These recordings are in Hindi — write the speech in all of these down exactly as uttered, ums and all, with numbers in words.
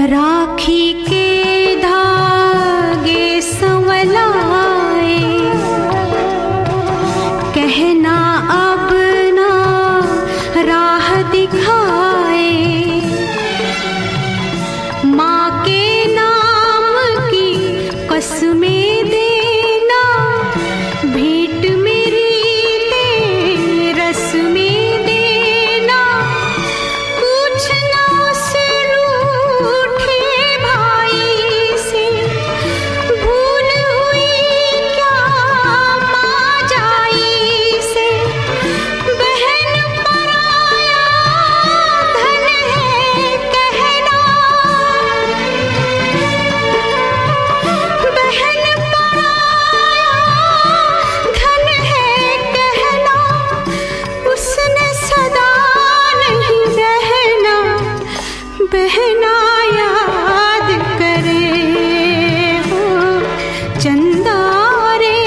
राखी के धागे संवलाए, कहना अब ना राह दिखाए। माँ के नाम की कसमें देना, भेंट मेरी तेरस में देना। पूछना उस रूठे भाई से, भूल हुई क्या माँ जाई से। बहन पराया धन है कहना, बहन पराया धन है कहना। उसने सदा नहीं रहना, बहना याद करे हो चंदा रे।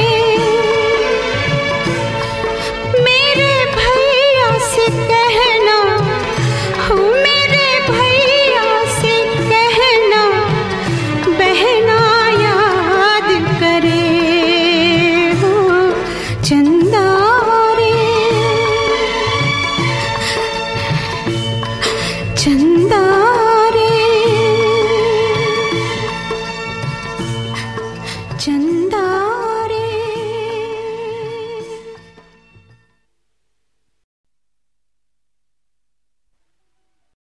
मेरे भैया से कहना, हो मेरे भैया से कहना, बहना याद करे हो चंदा रे, चंदा